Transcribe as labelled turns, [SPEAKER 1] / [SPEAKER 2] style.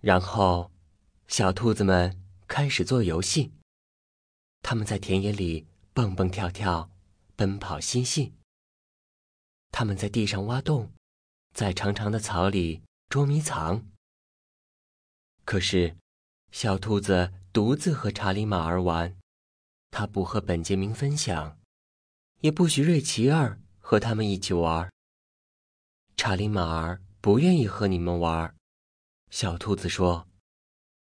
[SPEAKER 1] 然后，小兔子们开始做游戏。他们在田野里蹦蹦跳跳，奔跑嬉戏。他们在地上挖洞，在长长的草里捉迷藏。可是，小兔子独自和查理马儿玩，它不和本杰明分享，也不许瑞奇儿和他们一起玩。查理马儿不愿意和你们玩，小兔子说：“